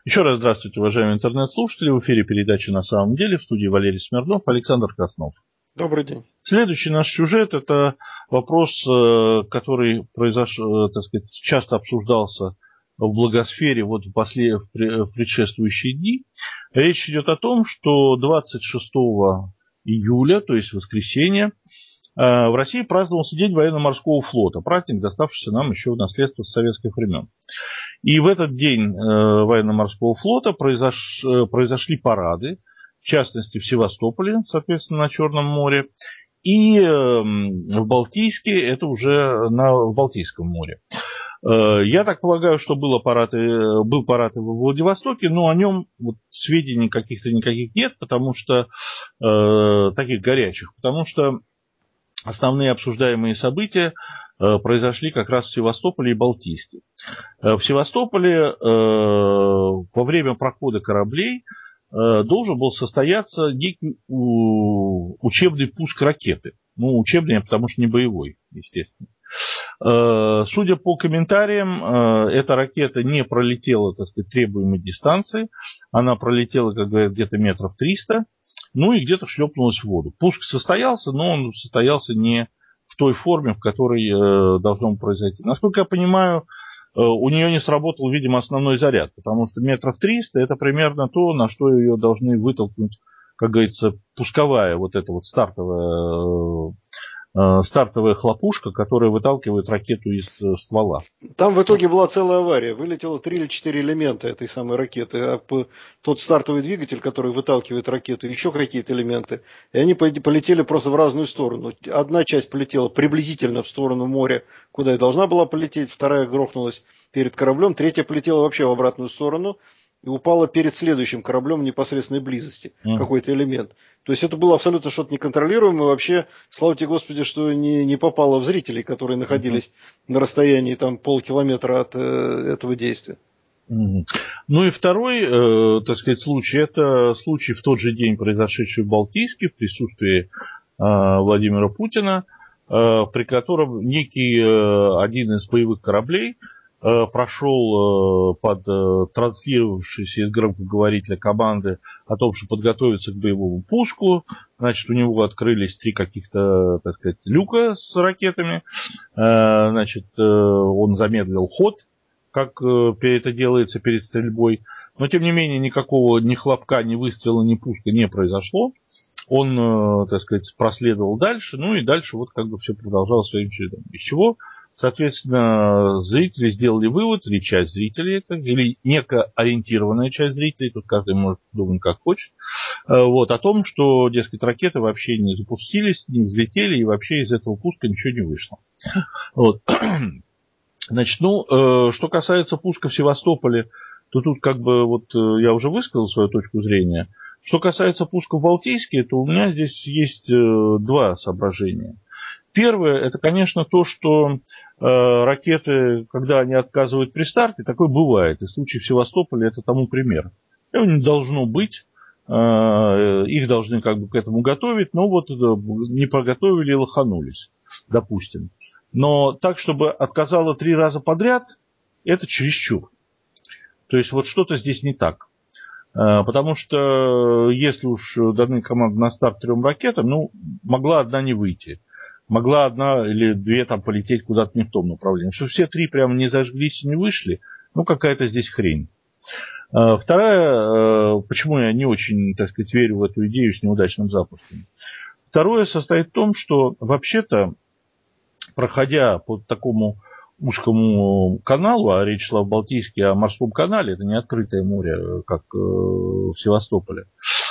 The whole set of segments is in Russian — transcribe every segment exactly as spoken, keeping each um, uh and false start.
Еще раз здравствуйте, уважаемые интернет-слушатели. В эфире передача «На самом деле», в студии Валерий Смирнов, Александр Краснов. Добрый день. Следующий наш сюжет – это вопрос, который произошел, так сказать, часто обсуждался в блогосфере вот в, послед... в предшествующие дни. Речь идет о том, что двадцать шестого июля, то есть воскресенье, в России праздновался День военно-морского флота, праздник, доставшийся нам еще в наследство с советских времен. И в этот день военно-морского флота произош... произошли парады, в частности в Севастополе, соответственно, на Черном море, и в Балтийске, это уже на в Балтийском море. Я так полагаю, что было парад, был парад в Владивостоке, но о нем вот сведений каких-то никаких нет, потому что э, таких горячих, потому что основные обсуждаемые события э, произошли как раз в Севастополе и Балтийске. Э, в Севастополе э, во время прохода кораблей э, должен был состояться некий у, учебный пуск ракеты. Ну, учебный, потому что не боевой, естественно. Судя по комментариям, эта ракета не пролетела, так сказать, требуемой дистанции. Она пролетела, как говорят, где-то метров триста, ну и где-то шлепнулась в воду. Пуск состоялся, но он состоялся не в той форме, в которой должно произойти. Насколько я понимаю, у нее не сработал, видимо, основной заряд, потому что метров триста это примерно то, на что ее должны вытолкнуть, как говорится, пусковая, вот эта вот стартовая... стартовая хлопушка, которая выталкивает ракету из ствола. Там в итоге была целая авария. Вылетело три или четыре элемента этой самой ракеты. А тот стартовый двигатель, который выталкивает ракету, еще какие-то элементы. И они полетели просто в разную сторону. Одна часть полетела приблизительно в сторону моря, куда и должна была полететь. Вторая грохнулась перед кораблем. Третья полетела вообще в обратную сторону. И упала перед следующим кораблем в непосредственной близости. Mm. Какой-то элемент. То есть это было абсолютно что-то неконтролируемое. Вообще, слава тебе Господи, что не, не попало в зрителей, которые находились mm-hmm. на расстоянии там, полкилометра от э, этого действия. Mm-hmm. Ну и второй, э, так сказать, случай. Это случай в тот же день, произошедший в Балтийске, в присутствии э, Владимира Путина, э, при котором некий э, один из боевых кораблей прошел под транслировавшийся из громкоговорителя команды о том, что подготовиться к боевому пуску. Значит, у него открылись три каких-то, так сказать, люка с ракетами. Значит, он замедлил ход, как это делается перед стрельбой. Но, тем не менее, никакого ни хлопка, ни выстрела, ни пуска не произошло. Он, так сказать, проследовал дальше. Ну и дальше вот как бы все продолжалось своим чередом. Из чего... Соответственно, зрители сделали вывод, или часть зрителей это, или некая ориентированная часть зрителей, тут каждый может думать как хочет, вот, о том, что, дескать, ракеты вообще не запустились, не взлетели, и вообще из этого пуска ничего не вышло. Вот. Значит, ну, что касается пуска в Севастополе, то тут как бы вот я уже высказал свою точку зрения. Что касается пуска в Балтийске, то у меня здесь есть два соображения. Первое, это, конечно, то, что э, ракеты, когда они отказывают при старте, такое бывает. И в случае в Севастополе это тому пример. Этого не должно быть. Э, их должны как бы к этому готовить, но вот не проготовили и лоханулись, допустим. Но так, чтобы отказало три раза подряд, это чересчур. То есть вот что-то здесь не так. Э, потому что если уж даны команды на старт трем ракетам, ну, могла одна не выйти. Могла одна или две там полететь куда-то не в том направлении. Что все три прямо не зажглись и не вышли, ну какая-то здесь хрень. Вторая, почему я не очень, так сказать, верю в эту идею с неудачным запуском. Второе состоит в том, что вообще-то, проходя по такому узкому каналу, а речь шла в Балтийске о морском канале, это не открытое море, как в Севастополе,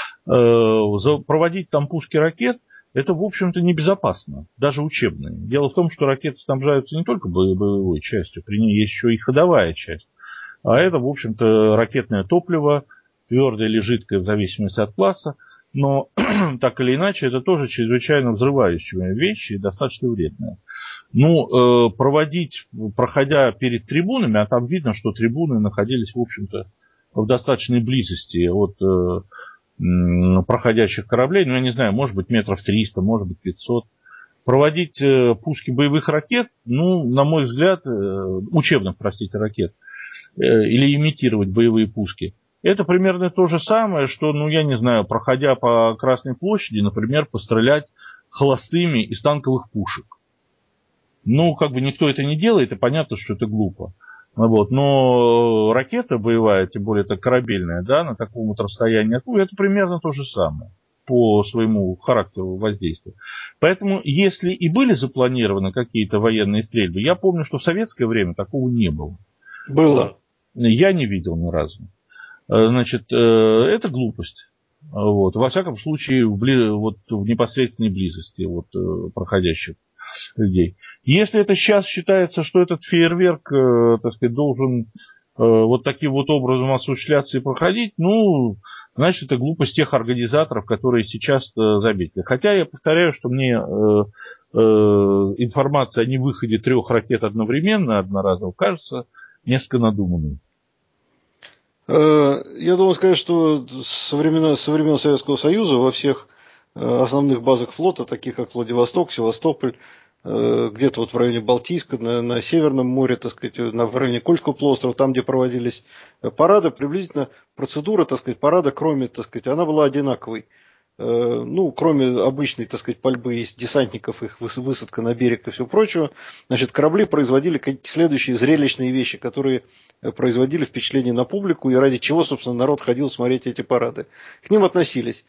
проводить там пуски ракет, это, в общем-то, небезопасно, даже учебные. Дело в том, что ракеты снабжаются не только боевой частью, при ней есть еще и ходовая часть. А это, в общем-то, ракетное топливо, твердое или жидкое, в зависимости от класса. Но, так или иначе, это тоже чрезвычайно взрывающая вещь и достаточно вредная. Ну, проводить, проходя перед трибунами, а там видно, что трибуны находились, в общем-то, в достаточной близости от... проходящих кораблей, ну, я не знаю, может быть, метров триста, может быть, пятьсот. Проводить э, пуски боевых ракет, ну, на мой взгляд, э, учебных, простите, ракет, или имитировать боевые пуски. Это примерно то же самое, что, ну, я не знаю, проходя по Красной площади, например, пострелять холостыми из танковых пушек. Ну, как бы никто это не делает, и понятно, что это глупо. Вот. Но ракета боевая, тем более это корабельная, да, на таком вот расстоянии, это примерно то же самое по своему характеру воздействия. Поэтому, если и были запланированы какие-то военные стрельбы, я помню, что в советское время такого не было. Было. Я не видел ни разу. Значит, это глупость. Вот. Во всяком случае, в, бли... вот, в непосредственной близости вот, проходящих людей. Если это сейчас считается, что этот фейерверк, так сказать, должен вот таким вот образом осуществляться и проходить, ну, значит, это глупость тех организаторов, которые сейчас заметили. Хотя я повторяю, что мне э, э, информация о невыходе трех ракет одновременно, одноразово, кажется несколько надуманной. Я думаю сказать, что со времен, со времен Советского Союза во всех основных базах флота, таких как Владивосток, Севастополь, где-то вот в районе Балтийска, на, на Северном море, так сказать, на, в районе Кольского полуострова, там, где проводились парады, приблизительно процедура, так сказать, парада, кроме, так сказать, она была одинаковой. Ну, кроме обычной, так сказать, пальбы из десантников, их высадка на берег и всего прочего, значит, корабли производили следующие зрелищные вещи, которые производили впечатление на публику и ради чего, собственно, народ ходил смотреть эти парады. К ним относились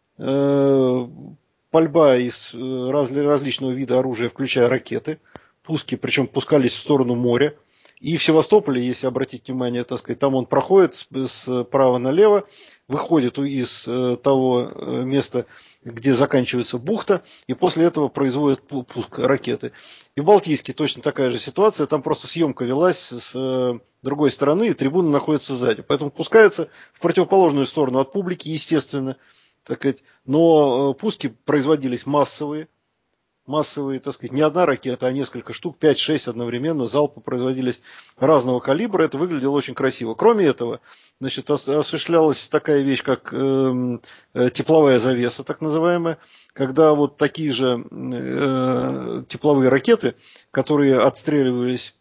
пальба из различного вида оружия, включая ракеты, пуски, причем пускались в сторону моря. И в Севастополе, если обратить внимание, так сказать, там он проходит справа налево, выходит из того места, где заканчивается бухта, и после этого производит пуск ракеты. И в Балтийске точно такая же ситуация, там просто съемка велась с другой стороны, и трибуна находится сзади. Поэтому пускается в противоположную сторону от публики, естественно, так сказать, но пуски производились массовые. Массовые, так сказать, не одна ракета, а несколько штук, пять-шесть одновременно, залпы производились разного калибра, это выглядело очень красиво. Кроме этого, значит, осуществлялась такая вещь, как э, тепловая завеса, так называемая, когда вот такие же э, тепловые ракеты, которые отстреливались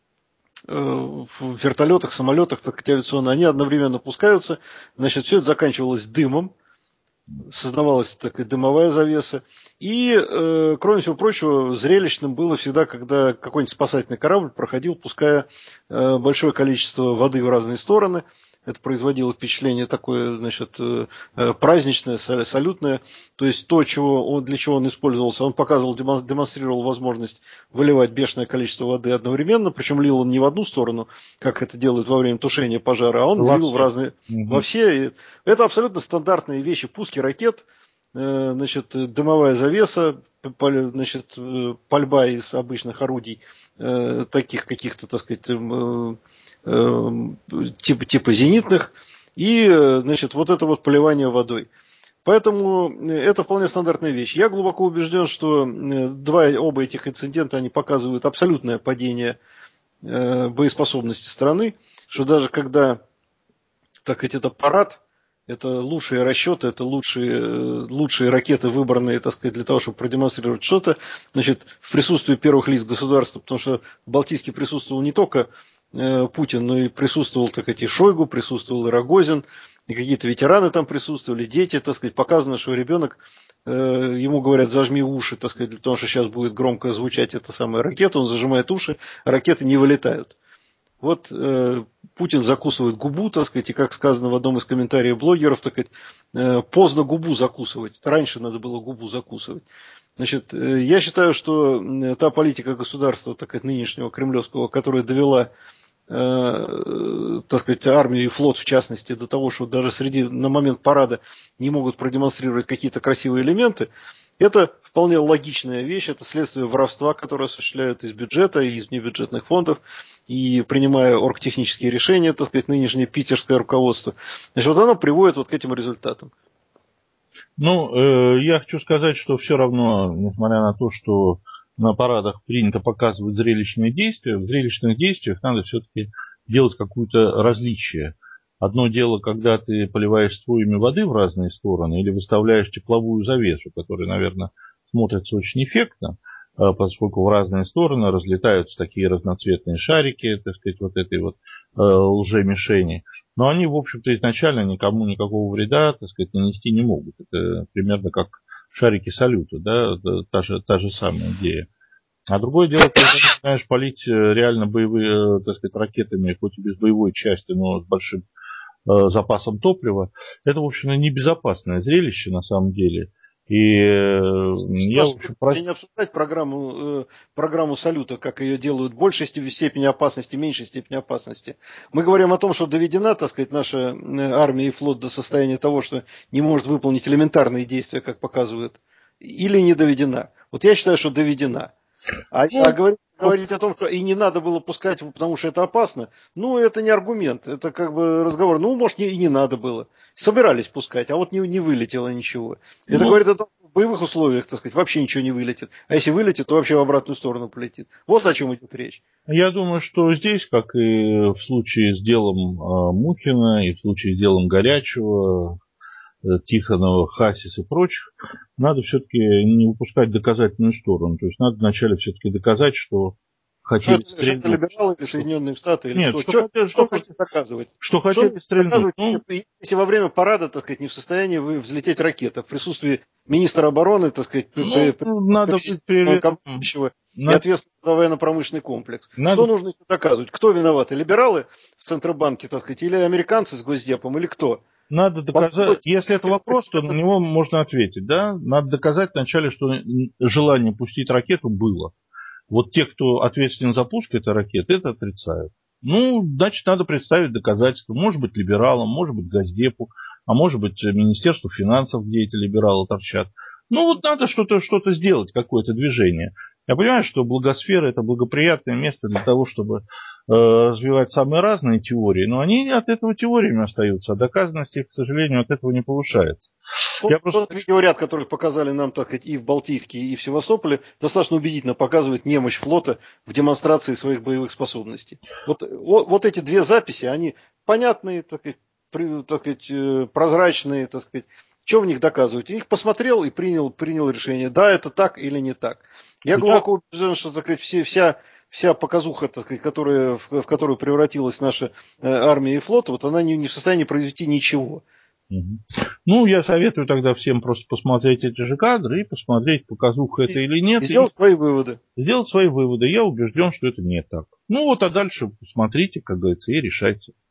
в вертолетах, самолетах, так сказать, авиационно, они одновременно пускаются, значит, все это заканчивалось дымом, создавалась такая дымовая завеса. И, э, кроме всего прочего, зрелищным было всегда, когда какой-нибудь спасательный корабль проходил, пуская э, большое количество воды в разные стороны. Это производило впечатление такое, значит, э, праздничное, салютное. То есть то, чего он, для чего он использовался, он показывал, демонстрировал возможность выливать бешеное количество воды одновременно. Причем лил он не в одну сторону, как это делают во время тушения пожара, а он во лил все. в разные, угу. во все. Это абсолютно стандартные вещи. Пуски ракет, э, значит, дымовая завеса, значит, пальба из обычных орудий, э, таких каких-то, так сказать, э, Типа, типа зенитных, и, значит, вот это вот поливание водой. Поэтому это вполне стандартная вещь. Я глубоко убежден, что два, оба этих инцидента, они показывают абсолютное падение боеспособности страны, что даже когда, так сказать, это парад, это лучшие расчеты, это лучшие, лучшие ракеты, выбранные, так сказать, для того, чтобы продемонстрировать что-то, значит, в присутствии первых лиц государства, потому что в Балтийске присутствовал не только Путин, но и присутствовал, так сказать, и Шойгу, присутствовал и Рогозин, и какие-то ветераны там присутствовали, дети, так сказать, показано, что ребенок, э, ему говорят, зажми уши, так сказать, для того, что сейчас будет громко звучать эта самая ракета, он зажимает уши, ракеты не вылетают. Вот э, Путин закусывает губу, так сказать, и как сказано в одном из комментариев блогеров, так сказать, э, поздно губу закусывать, раньше надо было губу закусывать. Значит, э, я считаю, что э, та политика государства, так сказать, нынешнего кремлевского, которая довела Э, так сказать, армию и флот, в частности, до того, что даже среди, на момент парада не могут продемонстрировать какие-то красивые элементы, это вполне логичная вещь, это следствие воровства, которое осуществляют из бюджета, и из внебюджетных фондов, и принимая оргтехнические решения, так сказать, нынешнее питерское руководство. Значит, вот оно приводит вот к этим результатам. Ну, э, я хочу сказать, что все равно, несмотря на то, что на парадах принято показывать зрелищные действия, в зрелищных действиях надо все-таки делать какое-то различие. Одно дело, когда ты поливаешь струями воды в разные стороны или выставляешь тепловую завесу, которая, наверное, смотрится очень эффектно. поскольку в разные стороны разлетаются такие разноцветные шарики, так сказать, вот этой вот лжемишени. Но они, в общем-то, изначально никому никакого вреда, так сказать, нанести не могут. Это примерно как шарики салюта, да, та же, та же самая идея. А другое дело, когда ты начинаешь палить реально боевые, так сказать, ракетами, хоть и без боевой части, но с большим э, запасом топлива, это, в общем, небезопасное зрелище на самом деле. И э, я, в общем, про... не обсуждать программу, э, программу салюта, как ее делают в большей степени опасности, меньшей степени опасности. Мы говорим о том, что доведена, так сказать, наша армия и флот до состояния того, что не может выполнить элементарные действия, как показывают, или не доведена. Вот я считаю, что доведена. А, ну, а говорить, говорить о том, что и не надо было пускать, потому что это опасно, ну, это не аргумент, это как бы разговор. Ну, может, и не надо было. Собирались пускать, а вот не, не вылетело ничего. Это ну, говорит о том, что в боевых условиях, так сказать, вообще ничего не вылетит. А если вылетит, то вообще в обратную сторону полетит. Вот о чем идет речь. Я думаю, что здесь, как и в случае с делом Мухина, и в случае с делом Горячего, Тихонова, Хасис и прочих, надо все-таки не выпускать доказательную сторону. То есть надо вначале все-таки доказать, что хотели что стрельнуть. Что это либералы или Соединенные Штаты? Или Нет, кто? Что, что, хотели, что, что хотели доказывать? Что хотели что стрельнуть. Ну, если во время парада, так сказать, не в состоянии взлететь ракета в присутствии министра обороны, так сказать, ну, при, при, надо быть при... и ответственного за военно-промышленный комплекс. Надо... Что нужно доказывать? Кто виноваты? Либералы в Центробанке, так сказать, или американцы с Госдепом, или кто? Надо доказать, если это вопрос, то на него можно ответить, да? Надо доказать вначале, что желание пустить ракету было. Вот те, кто ответственен за пуск этой ракеты, это отрицают. Ну, значит, надо представить доказательства. Может быть, либералам, может быть, Госдепу, а может быть, Министерству финансов, где эти либералы торчат. Ну, вот надо что-то что-то сделать, какое-то движение. Я понимаю, что благосфера – это благоприятное место для того, чтобы э, развивать самые разные теории, но они от этого теориями остаются, а доказанность их, к сожалению, от этого не повышается. Вот, Я просто... Тот видеоряд, который показали нам, так сказать, и в Балтийске, и в Севастополе, достаточно убедительно показывает немощь флота в демонстрации своих боевых способностей. Вот, вот, вот эти две записи, они понятные, так сказать, при, так сказать, прозрачные, так сказать. Что в них доказывать? Я их посмотрел и принял, принял решение, да, это так или не так. Я глубоко убежден, что, так сказать, все, вся, вся показуха, так сказать, которая, в, в которую превратилась наша э, армия и флот, вот она не, не в состоянии произвести ничего. Угу. Ну, я советую тогда всем просто посмотреть эти же кадры и посмотреть, показуха это или нет. И сделать и свои выводы. Сделать свои выводы. Я убежден, что это не так. Ну вот, а дальше посмотрите, как говорится, и решайте.